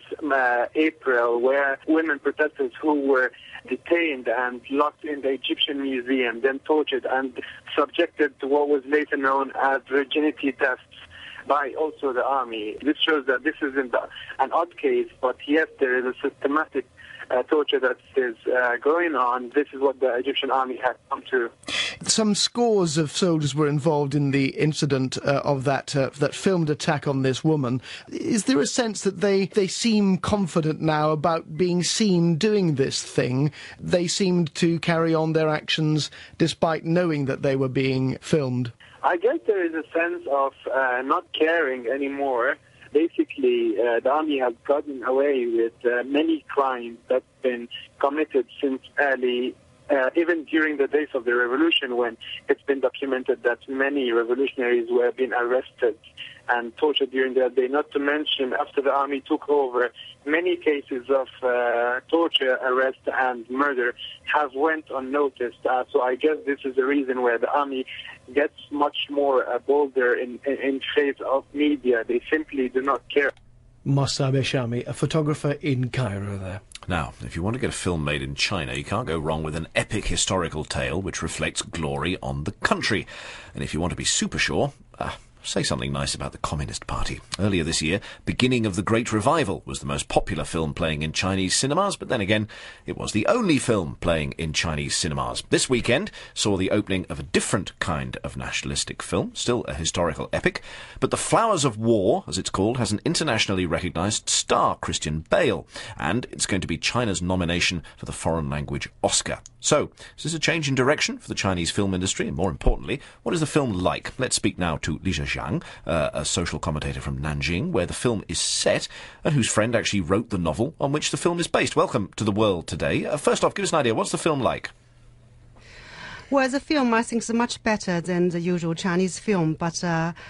April, where women protesters who were detained and locked in the Egyptian museum, then tortured and subjected to what was later known as virginity tests by also the army. This shows that this isn't an odd case, but yes, there is a systematic torture that is going on. This is what the Egyptian army had come to. Some scores of soldiers were involved in the incident of that filmed attack on this woman. Is there a sense that they seem confident now about being seen doing this thing? They seemed to carry on their actions despite knowing that they were being filmed. I guess there is a sense of not caring anymore. Basically, the army has gotten away with many crimes that's been committed since early, even during the days of the revolution, when it's been documented that many revolutionaries were being arrested and tortured during that day. Not to mention, after the army took over, many cases of torture, arrest, and murder have went unnoticed. So I guess this is the reason where the army gets much more bolder in face of media. They simply do not care. Mossab Eshami, a photographer in Cairo there. Now, if you want to get a film made in China, you can't go wrong with an epic historical tale which reflects glory on the country. And if you want to be super sure, say something nice about the Communist Party. Earlier this year, Beginning of the Great Revival was the most popular film playing in Chinese cinemas, but then again, it was the only film playing in Chinese cinemas. This weekend saw the opening of a different kind of nationalistic film, still a historical epic, but The Flowers of War, as it's called, has an internationally recognised star, Christian Bale, and it's going to be China's nomination for the foreign language Oscar. So, is this a change in direction for the Chinese film industry? And more importantly, what is the film like? Let's speak now to Li Zhejiang, a social commentator from Nanjing, where the film is set, and whose friend actually wrote the novel on which the film is based. Welcome to The World Today. First off, give us an idea. What's the film like? Well, the film, I think, is much better than the usual Chinese film, but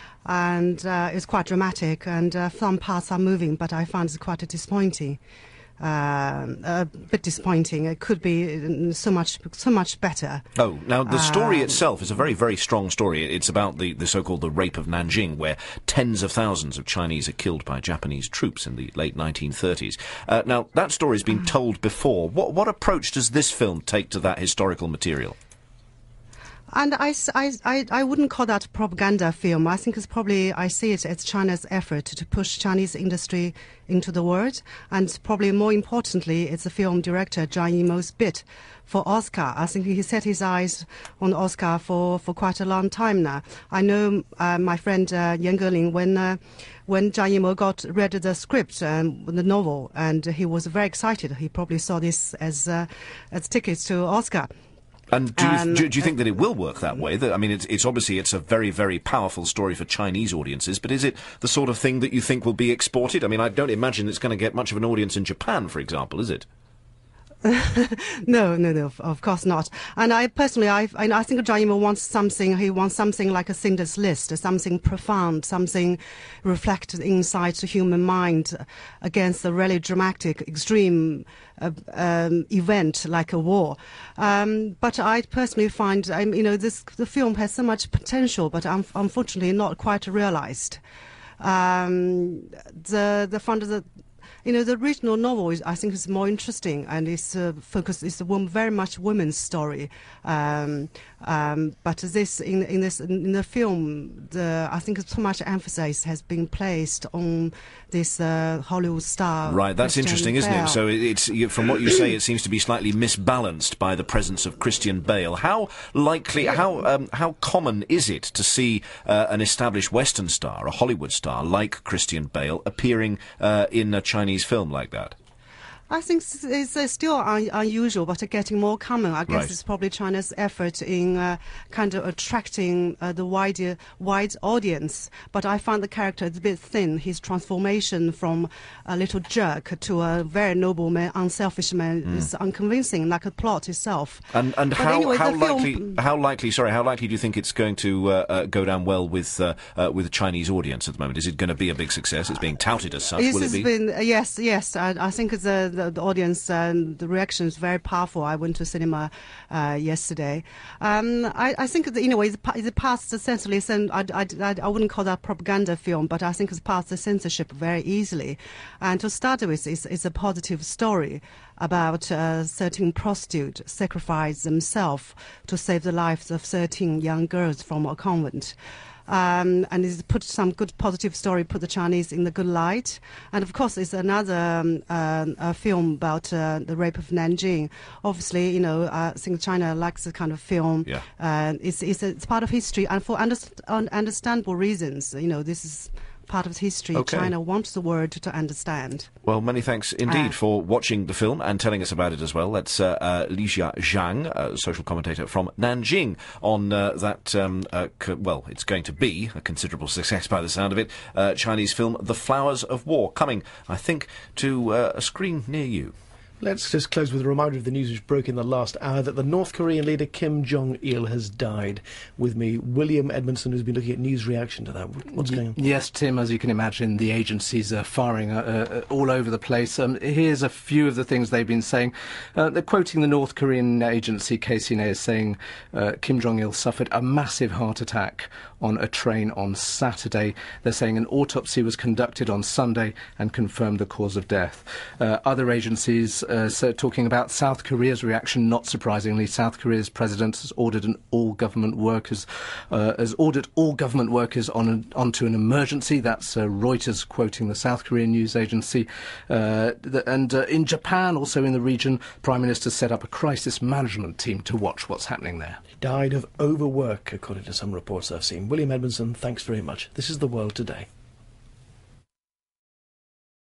it's quite dramatic, and some parts are moving, but I find it quite disappointing. a bit disappointing. It could be so much better. Oh, now the story itself is a very, very strong story. It's about the so-called the Rape of Nanjing, where tens of thousands of Chinese are killed by Japanese troops in the late 1930s. Now, that story's been told before. What approach does this film take to that historical material? And I wouldn't call that a propaganda film. I think I see it as China's effort to push Chinese industry into the world. And probably more importantly, it's the film director Zhang Yimou's bid for Oscar. I think he set his eyes on Oscar for quite a long time now. I know my friend Yan Geling, when Zhang Yimou read the script and the novel, and he was very excited. He probably saw this as tickets to Oscar. And do you think that it will work that way? I mean, it's obviously a very, very powerful story for Chinese audiences, but is it the sort of thing that you think will be exported? I mean, I don't imagine it's going to get much of an audience in Japan, for example, is it? No, of course not. And I personally, I think Zhang Yimou wants something. He wants something like a Schindler's List, something profound, something reflected inside the human mind against a really dramatic, extreme event like a war. But I personally find, the film has so much potential, but unfortunately not quite realized. The original novel I think is more interesting, and it's focused. It's very much women's story. But this in the film, I think so much emphasis has been placed on this Hollywood star. Right, that's interesting, isn't it? So it's from what you say, it seems to be slightly misbalanced by the presence of Christian Bale. How likely, how common is it to see an established Western star, a Hollywood star like Christian Bale, appearing in a Chinese film like that? I think it's still unusual, but getting more common. I guess it's probably China's effort in kind of attracting the wide audience. But I find the character is a bit thin. His transformation from a little jerk to a very noble man, unselfish man, is unconvincing, like a plot itself. And how likely do you think it's going to go down well with the Chinese audience at the moment? Is it going to be a big success? It's being touted as such. Will it be? Yes. I think the audience and the reaction is very powerful. I went to cinema yesterday. I think that, it's past the censorship, and I wouldn't call that propaganda film, but I think it's past the censorship very easily. And to start with, it's a positive story about 13 prostitutes sacrificed themselves to save the lives of 13 young girls from a convent. And it's put some good positive story, put the Chinese in the good light. And of course, it's another a film about the rape of Nanjing. Obviously, I think China likes the kind of film. Yeah. It's part of history, and for understandable reasons. This is part of history. Okay. China wants the world to understand. Well, many thanks indeed for watching the film and telling us about it as well. That's Lixia Zhang, social commentator from Nanjing, on it's going to be a considerable success by the sound of it, Chinese film The Flowers of War, coming, I think, to a screen near you. Let's just close with a reminder of the news which broke in the last hour, that the North Korean leader Kim Jong-il has died. With me, William Edmondson, who's been looking at news reaction to that. What's going on? Yes, Tim, as you can imagine, the agencies are firing all over the place. Here's a few of the things they've been saying. They're quoting the North Korean agency KCNA as saying Kim Jong-il suffered a massive heart attack on a train on Saturday. They're saying an autopsy was conducted on Sunday and confirmed the cause of death. Other agencies talking about South Korea's reaction. Not surprisingly, South Korea's president has ordered all government workers onto an emergency. That's Reuters quoting the South Korean news agency. And in Japan, also in the region, Prime Minister set up a crisis management team to watch what's happening there. He died of overwork, according to some reports I've seen. William Edmondson, thanks very much. This is The World Today.